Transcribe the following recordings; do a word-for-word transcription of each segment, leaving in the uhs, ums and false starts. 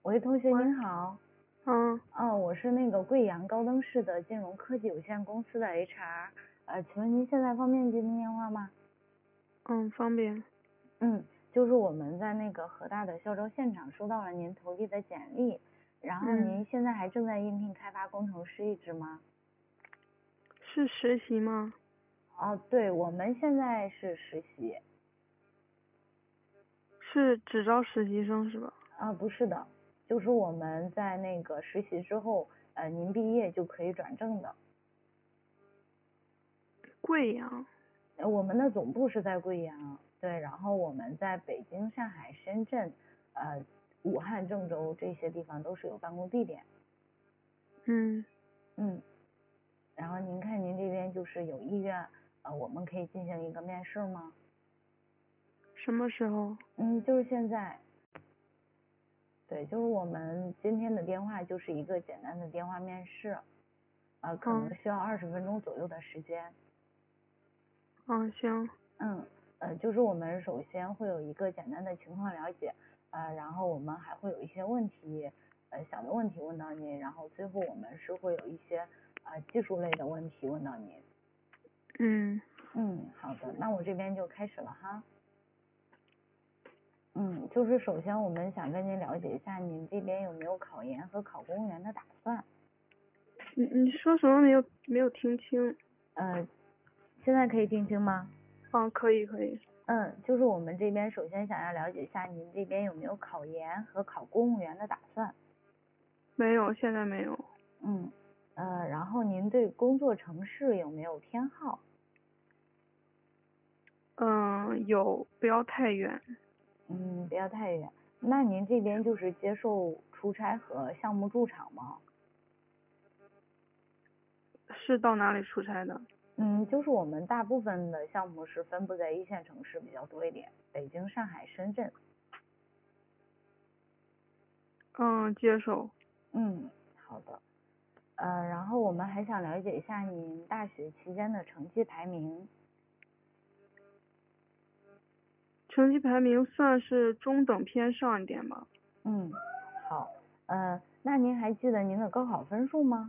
喂，同学喂， 您好。 嗯哦，我是那个贵阳高登市的金融科技有限公司的 H R，呃，请问您现在方便接听电话吗？ 嗯，方便。 嗯，就是我们在那个河大的校招现场收到了您投递的简历，然后嗯， 您现在还正在应聘开发工程师一职吗？ 是实习吗？ 哦，对，我们现在是实习。 是只招实习生是吧？ 啊，不是的，就是我们在那个实习之后，呃，您毕业就可以转正的。 贵阳。 呃我们的总部是在贵阳，对，然后我们在北京、上海、深圳，呃，武汉、郑州这些地方都是有办公地点。 嗯， 嗯，然后您看您这边就是有意愿，呃，我们可以进行一个面试吗？ 什么时候？ 嗯，就是现在。对，就是我们今天的电话就是一个简单的电话面试，呃，可能嗯需要二十分钟左右的时间。 嗯，行。 嗯，呃，就是我们首先会有一个简单的情况了解，呃，然后我们还会有一些问题，呃，小的问题问到您，然后最后我们是会有一些呃技术类的问题问到您。 嗯嗯，好的，那我这边就开始了哈。嗯，就是首先我们想跟您了解一下，您这边有没有考研和考公务员的打算？ 你你说什么没有没有听清？ 呃，现在可以听清吗？ 啊，可以可以。 嗯，就是我们这边首先想要了解一下，您这边有没有考研和考公务员的打算？ 没有，现在没有。 嗯，呃，然后您对工作城市有没有偏好？ 嗯，有，不要太远。 嗯，不要太远。那您这边就是接受出差和项目驻场吗？ 是到哪里出差的？ 嗯，就是我们大部分的项目是分布在一线城市比较多一点，北京、上海、深圳。 嗯，接受。 嗯，好的。呃，然后我们还想了解一下您大学期间的成绩排名。 成绩排名算是中等偏上一点吧。 嗯，好。呃，那您还记得您的高考分数吗？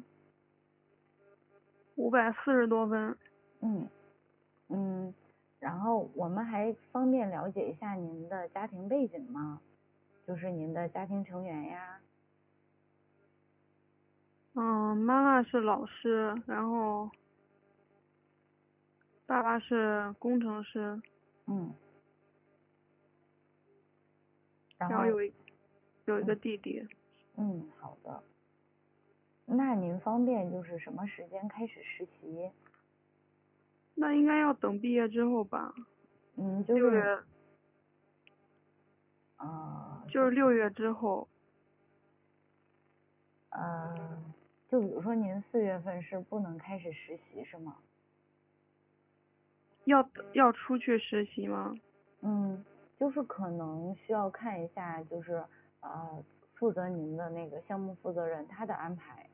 五百四十多分。 嗯嗯，然后我们还方便了解一下您的家庭背景吗？就是您的家庭成员呀。 嗯，妈妈是老师，然后爸爸是工程师。 嗯，然后然后有一有一个嗯弟弟。 嗯，好的。那您方便就是什么时间开始实习？ 那应该要等毕业之后吧。 嗯，就是你六月， 呃， 就是六月之后。 呃，就比如说您四月份是不能开始实习是吗？ 要要出去实习吗？ 嗯，就是可能需要看一下，就是呃，负责您的那个项目负责人他的安排。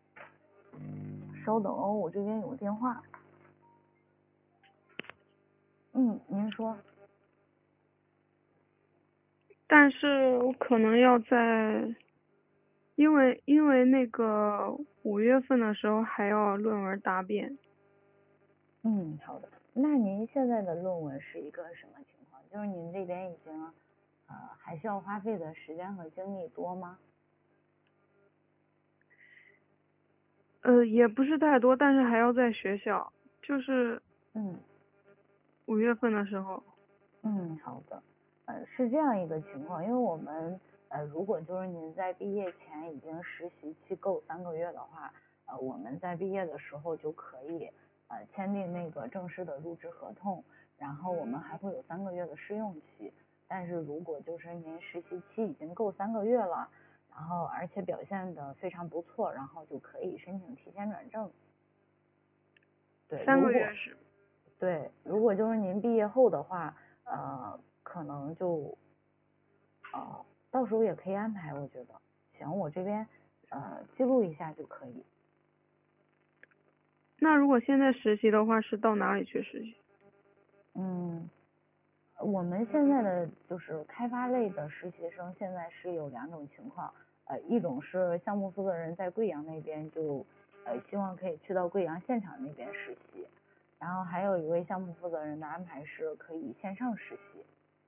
稍等哦，我这边有个电话。嗯，您说。 但是我可能要在，因为因为那个五月份的时候还要论文答辩。 嗯，好的。那您现在的论文是一个什么情况？就是您这边已经呃还需要花费的时间和精力多吗？ 呃，也不是太多，但是还要在学校，就是嗯五月份的时候。 嗯，好的。呃，是这样一个情况，因为我们呃如果就是您在毕业前已经实习期够三个月的话，呃我们在毕业的时候就可以呃签订那个正式的入职合同，然后我们还会有三个月的试用期。但是如果就是您实习期已经够三个月了，然后而且表现的非常不错，然后就可以申请提前转正。对， 三如果个月是。 对，如果就是您毕业后的话，呃，可能就呃到时候也可以安排，我觉得。行，我这边呃记录一下就可以。 那如果现在实习的话，是到哪里去实习？ 嗯，我们现在的就是开发类的实习生，现在是有两种情况， 呃，一种是项目负责人在贵阳那边就呃希望可以去到贵阳现场那边实习，然后还有一位项目负责人的安排是可以线上实习。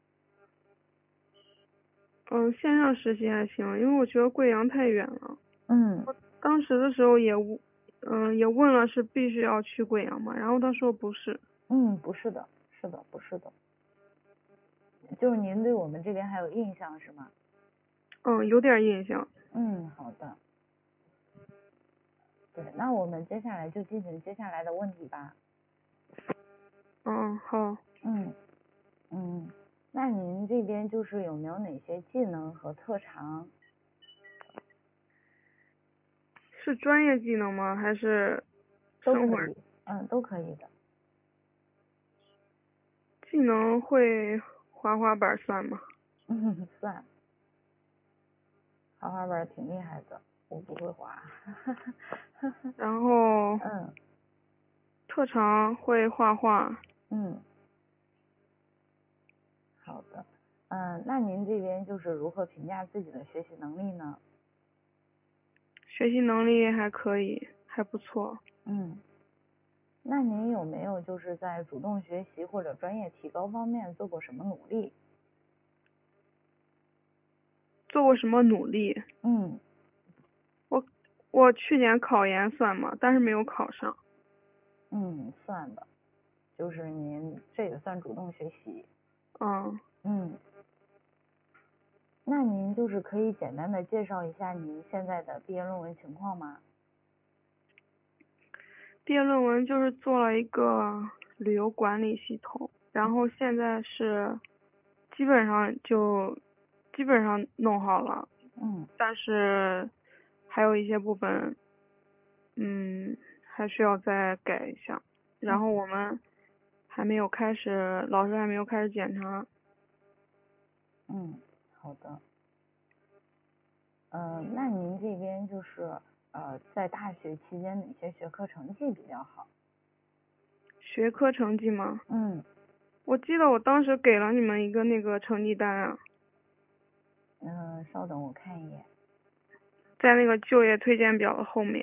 嗯，线上实习还行，因为我觉得贵阳太远了。 嗯， 当时的时候也问，嗯，也问了是必须要去贵阳嘛，然后他说不是。 嗯，不是的，是的，不是的。就是您对我们这边还有印象是吗？ 嗯，有点印象。 嗯，好的。对，那我们接下来就进行接下来的问题吧。 嗯，好。 嗯嗯，那您这边就是有没有哪些技能和特长？ 是专业技能吗？还是生活？ 都可以，嗯，都可以的。 技能会滑滑板算吗？ 嗯，算。滑滑板挺厉害的，我不会滑。 然后， 嗯特长会画画。 嗯，好的。嗯，那您这边就是如何评价自己的学习能力呢？ 学习能力还可以，还不错。 嗯，那您有没有就是在主动学习或者专业提高方面做过什么努力？ 做过什么努力？ 嗯我我去年考研算吗？但是没有考上。 嗯，算的，就是您这也算主动学习。 嗯， 嗯，那您就是可以简单的介绍一下您现在的毕业论文情况吗？ 毕业论文就是做了一个旅游管理系统，然后现在是基本上就基本上弄好了。 嗯， 但是还有一些部分，嗯，还需要再改一下。然后我们还没有开始，老师还没有开始检查。 嗯，好的。呃，那您这边就是呃，在大学期间哪些学科成绩比较好？ 学科成绩吗？ 嗯我记得我当时给了你们一个那个成绩单啊， 嗯、呃，稍等我看一眼。 在那个就业推荐表的后面。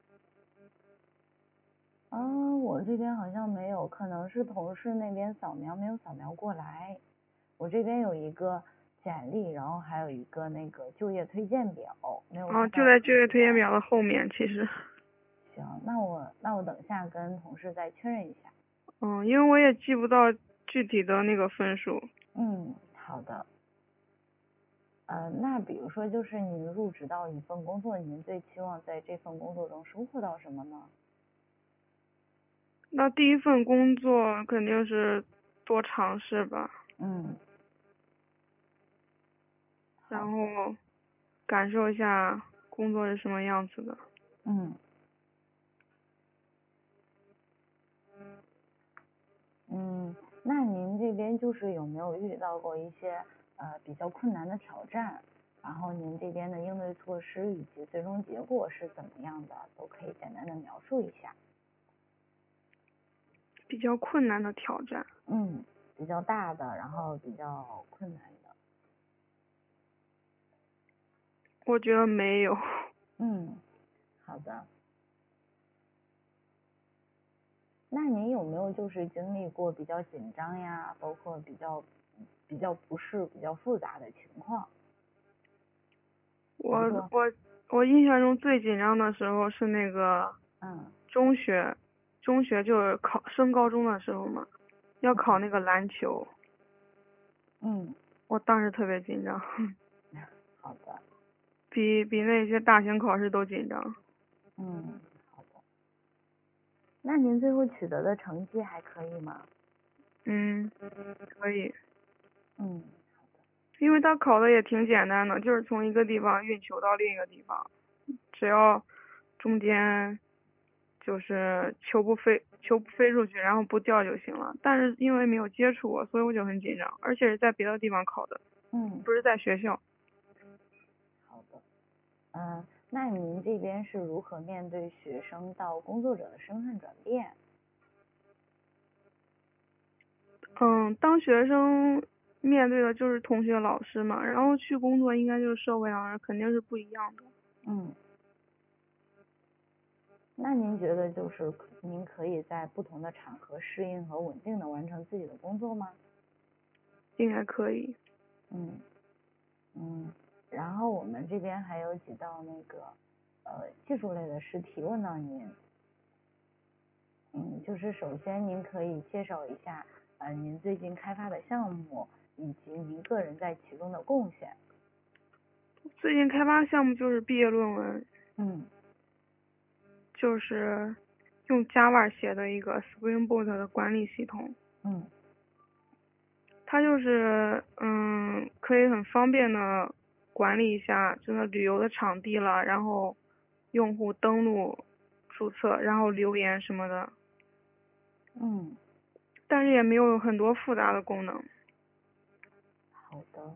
啊，我这边好像没有，可能是同事那边扫描没有扫描过来。我这边有一个简历，然后还有一个那个就业推荐表，没有哦， 看到就在就业成绩单。 推荐表的后面，其实。 行，那我那我等下跟同事再确认一下。 嗯，因为我也记不到具体的那个分数。 嗯，好的。呃，那比如说就是您入职到一份工作，您最期望在这份工作中收获到什么呢？ 那第一份工作肯定是多尝试吧， 嗯， 然后感受一下工作是什么样子的。 嗯嗯，那您这边就是有没有遇到过一些呃比较困难的挑战？然后您这边的应对措施以及最终结果是怎么样的，都可以简单的描述一下。 比较困难的挑战， 嗯，比较大的，然后比较困难的。 我觉得没有。 嗯，好的。那您有没有就是经历过比较紧张呀，包括比较比较不适、比较复杂的情况？ 我我我印象中最紧张的时候是那个嗯中学，中学就是考升高中的时候嘛，要考那个篮球， 嗯， 我当时特别紧张， 好的。 比比那些大型考试都紧张。 嗯，好的。那您最后取得的成绩还可以吗？ 嗯，可以。 嗯， 因为他考的也挺简单的，就是从一个地方运球到另一个地方，只要中间就是球不飞球不飞出去，然后不掉就行了。但是因为没有接触过，所以我就很紧张，而且是在别的地方考的， 嗯， 不是在学校。 好的。嗯，那您这边是如何面对学生到工作者的身份转变？ 嗯，当学生面对的就是同学、老师嘛，然后去工作应该就是社会上人，肯定是不一样的。 嗯，那您觉得就是您可以在不同的场合适应和稳定的完成自己的工作吗？ 应该可以。 嗯嗯，然后我们这边还有几道那个呃技术类的试题问到您。嗯，就是首先您可以介绍一下呃您最近开发的项目以及您个人在其中的贡献。 最近开发项目就是毕业论文。 嗯。 就是用 Java 写的一个 Spring Boot 的管理系统。 嗯。 它就是嗯，可以很方便的管理一下这个旅游的场地了，然后用户登录、注册，然后留言什么的。 嗯。 但是也没有很多复杂的功能。 好的。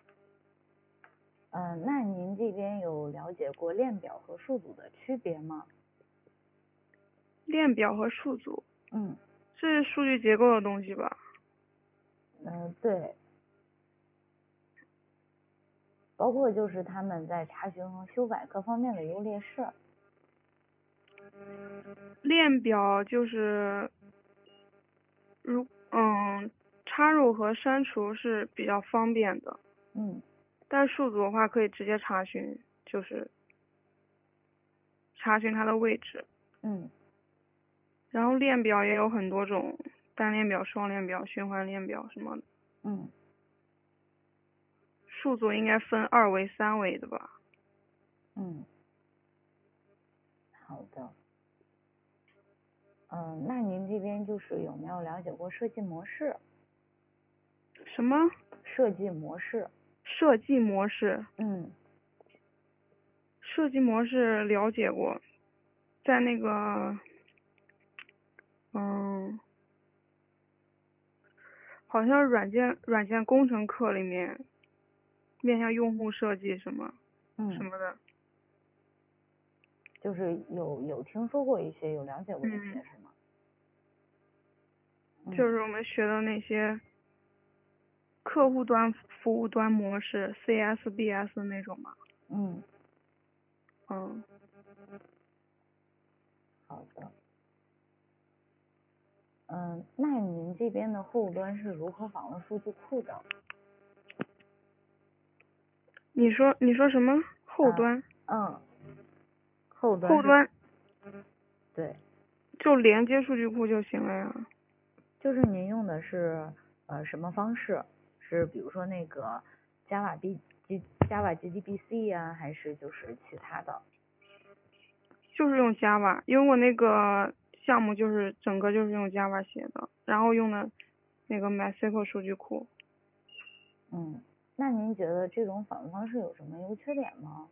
嗯、呃，那您这边有了解过链表和数组的区别吗？ 链表和数组。 嗯。 是数据结构的东西吧？ 嗯、呃，对。包括就是他们在查询和修改各方面的优劣势。 链表就是如嗯插入和删除是比较方便的。 嗯。 但数组的话可以直接查询，就是查询它的位置。 嗯。 然后链表也有很多种，单链表、双链表、循环链表什么的。 嗯。 数组应该分二维、三维的吧？ 嗯。好的。嗯、呃，那您这边就是有没有了解过设计模式？ 什么？ 设计模式。 设计模式。 嗯。 设计模式了解过，在那个，嗯，好像软件软件工程课里面，面向用户设计什么， 嗯， 什么的。 就是有有听说过一些，有了解过一些， 嗯， 是吗？嗯、 就是我们学的那些客户端、服务端模式 ，C S B S 那种嘛。 嗯。 嗯。 好的。嗯，那您这边的后端是如何访问数据库的？ 你说你说什么后端？ 嗯。嗯，后端是。 后端。 对。 就连接数据库就行了呀。 就是您用的是呃什么方式？是比如说那个 Java B G Java J D B C 呀，还是就是其他的？ 就是用 Java，因为我那个项目就是整个就是用 Java 写的，然后用的那个 MySQL 数据库。 嗯，那您觉得这种访问方式有什么优缺点吗？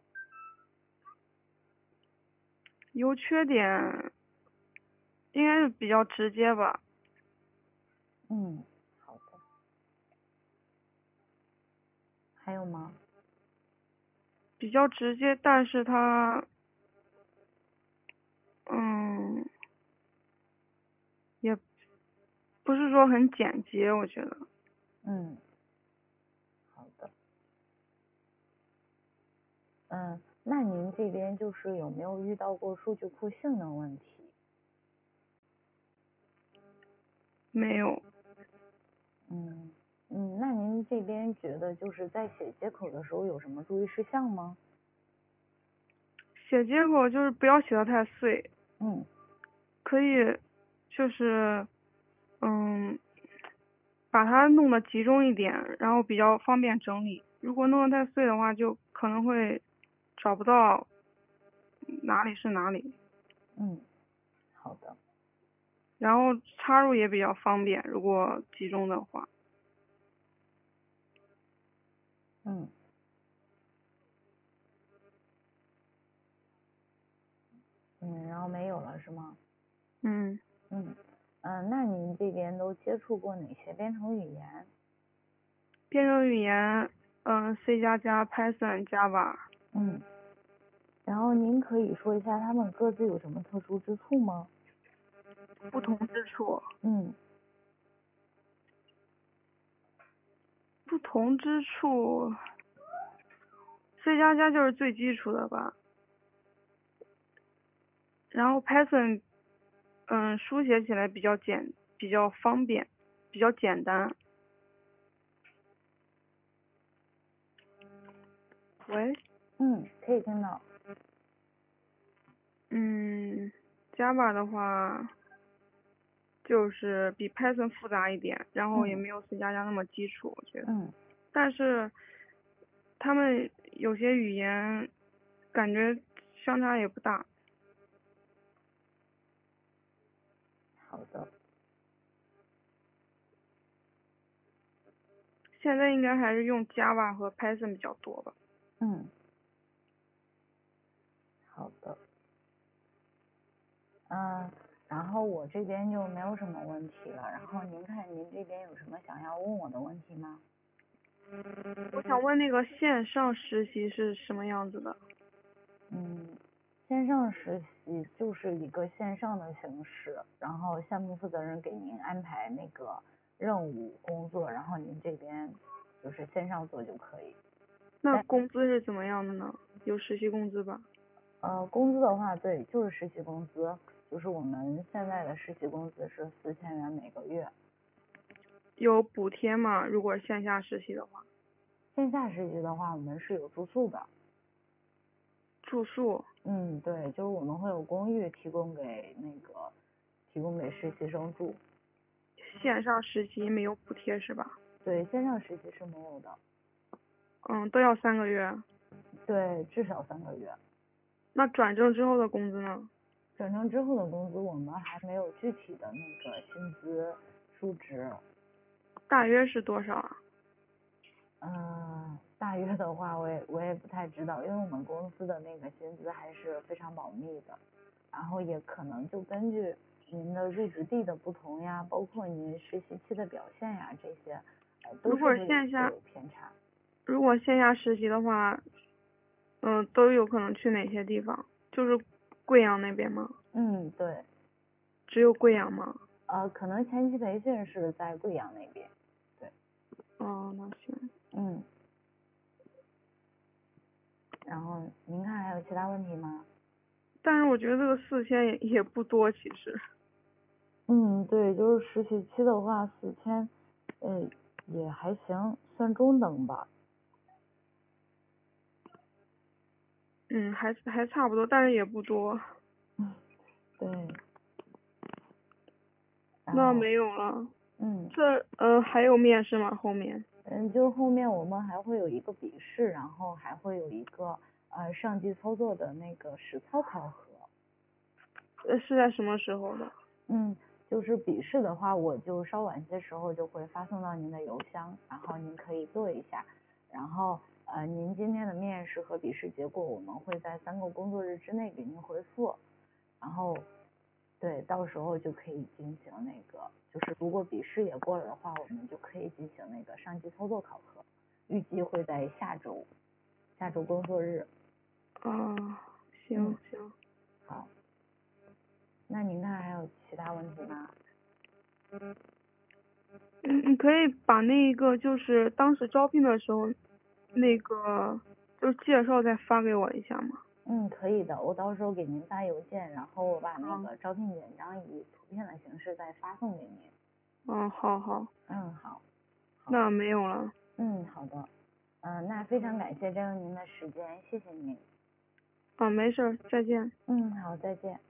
优缺点应该是比较直接吧。 嗯，好的。还有吗？ 比较直接，但是它，嗯，也不是说很简洁，我觉得。 嗯，好的。嗯，那您这边就是有没有遇到过数据库性能问题？ 没有。 嗯嗯，那您这边觉得就是在写接口的时候有什么注意事项吗？ 写接口就是不要写的太碎。 嗯。 可以，就是，嗯，把它弄得集中一点，然后比较方便整理。如果弄得太碎的话，就可能会找不到哪里是哪里。 嗯，好的。 然后插入也比较方便，如果集中的话。 嗯。嗯，然后没有了是吗？ 嗯。 嗯。嗯，那您这边都接触过哪些编程语言？ 编程语言，嗯，C 加加、Python、Java。 嗯。然后您可以说一下他们各自有什么特殊之处吗？ 不同之处。 嗯。 不同之处，C 加加就是最基础的吧。然后 Python，嗯，书写起来比较简，比较方便，比较简单。喂？ 嗯，可以听到。 嗯，Java 的话，就是比 Python 复杂一点，然后也没有 C 加加那么基础，我觉得。 嗯。 但是，他们有些语言感觉相差也不大。 好的。 现在应该还是用 Java 和 Python 比较多吧。 嗯。好的。嗯，然后我这边就没有什么问题了。然后您看您这边有什么想要问我的问题吗？ 我想问那个线上实习是什么样子的？ 嗯，线上实习就是一个线上的形式，然后项目负责人给您安排那个任务工作，然后您这边就是线上做就可以。 那工资是怎么样的呢？有实习工资吧？ 呃，工资的话，对，就是实习工资，就是我们现在的实习工资是四千元每个月。 有补贴吗？如果线下实习的话？ 线下实习的话，我们是有住宿的。 住宿？ 嗯，对，就是我们会有公寓提供给那个提供给实习生住。 线上实习没有补贴是吧？ 对，线上实习是没有的。 嗯，都要三个月。 对，至少三个月。 那转正之后的工资呢？ 转正之后的工资我们还没有具体的那个薪资数值。 大约是多少啊？ 嗯，大约的话我也我也不太知道，因为我们公司的那个薪资还是非常保密的，然后也可能就根据您的入职地的不同呀，包括您实习期的表现呀这些，呃，都如果是会线下会有偏差。 如果线下实习的话，嗯，都有可能去哪些地方？就是贵阳那边吗？ 嗯，对。 只有贵阳吗？ 呃，可能前期培训是在贵阳那边。对。 哦，那行。 嗯。然后您看还有其他问题吗？ 但是我觉得这个四千也也不多，其实。 嗯，对，就是实习期的话，四千，呃，也还行，算中等吧。 嗯，还还差不多，但是也不多。 嗯，对。 那没有了。 嗯。 这嗯、呃、还有面试吗？后面？ 嗯，就是后面我们还会有一个笔试，然后还会有一个呃上机操作的那个实操考核。 呃，是在什么时候的？ 嗯，就是笔试的话，我就稍晚些时候就会发送到您的邮箱，然后您可以做一下。然后呃，您今天的面试和笔试结果，我们会在三个工作日之内给您回复。然后，对，到时候就可以进行那个，就是如果笔试也过了的话，我们就可以进行那个上机操作考核，预计会在下周，下周工作日。 啊，行、 嗯、 行。 好。那您看还有其他问题吗？ 嗯，你可以把那个就是当时招聘的时候，那个就是介绍再发给我一下吗？ 嗯，可以的，我到时候给您发邮件，然后我把那嗯个招聘简章以图片的形式再发送给您。 嗯，好好。 嗯，好。好。 那没有了。 嗯，好的。嗯，那非常感谢占用您的时间，谢谢您。 啊，没事，再见。 嗯，好，再见。